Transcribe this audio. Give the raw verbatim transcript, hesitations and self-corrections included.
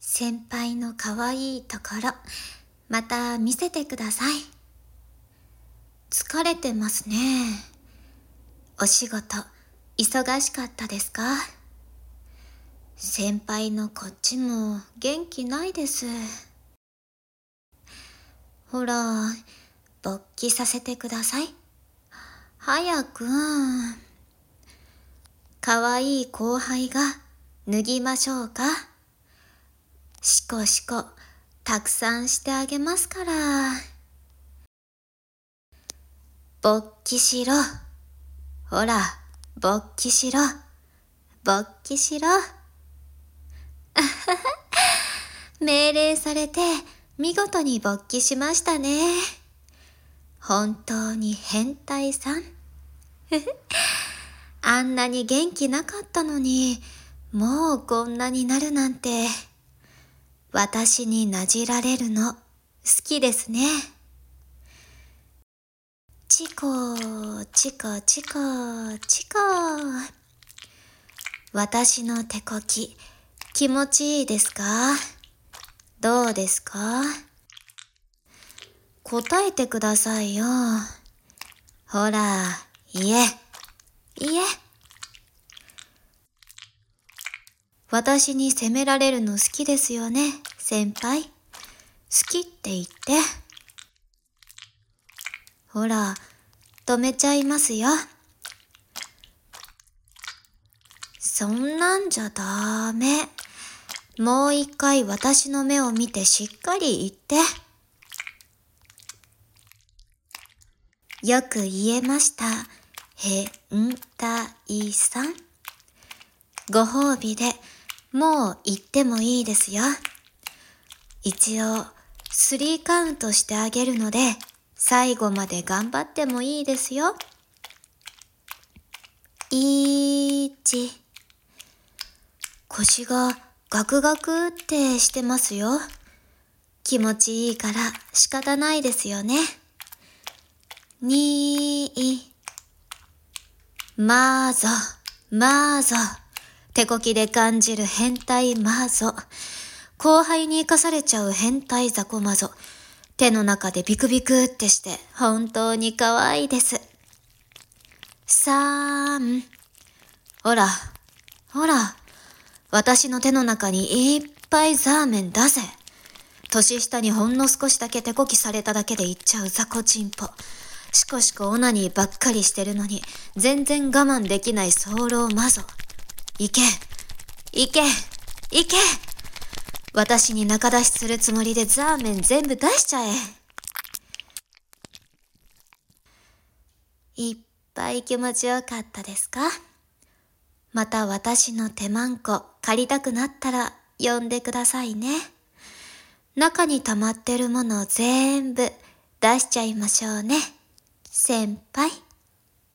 先輩の可愛いところ、また見せてください。疲れてますね。お仕事、忙しかったですか？先輩のこっちも元気ないです。ほら、勃起させてください。早く。可愛い後輩が脱ぎましょうか？しこしこ、たくさんしてあげますから。勃起しろ。ほら、勃起しろ。勃起しろ。命令されて見事に勃起しましたね。本当に変態さん。あんなに元気なかったのに、もうこんなになるなんて。私になじられるの好きですね。チコ、チコ、チコ、チコ。私の手こき、気持ちいいですか？どうですか？答えてくださいよ。ほら、いえ、いえ。私に責められるの好きですよね、先輩。好きって言って。ほら、止めちゃいますよ。そんなんじゃダメ。もう一回私の目を見てしっかり言って。よく言えました。変態さん。ご褒美でもう言ってもいいですよ。一応スリーカウントしてあげるので最後まで頑張ってもいいですよ。いち。腰がガクガクってしてますよ。気持ちいいから仕方ないですよね。に。マーゾ、マーゾ。手こきで感じる変態マーゾ。後輩に生かされちゃう変態ザコマゾ。手の中でビクビクってして本当に可愛いです。さん。ほら、ほら。私の手の中にいっぱいザーメン出せ。年下にほんの少しだけ手こきされただけで言っちゃうザコチンポ。しこしこオナニーばっかりしてるのに全然我慢できない早漏マゾ。いけ、いけ、いけ。私に仲出しするつもりでザーメン全部出しちゃえ。いっぱい気持ちよかったですか？また私の手マンコ借りたくなったら呼んでくださいね。中に溜まってるもの全部出しちゃいましょうね、先輩。